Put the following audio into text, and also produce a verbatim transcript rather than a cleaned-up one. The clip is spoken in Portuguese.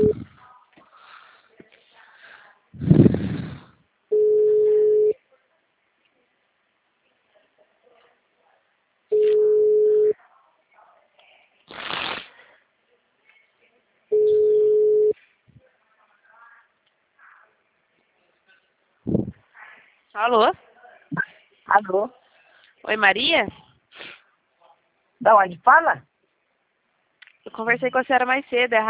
Alô? Alô? Oi, Maria? Da onde fala? Eu conversei com a senhora mais cedo, é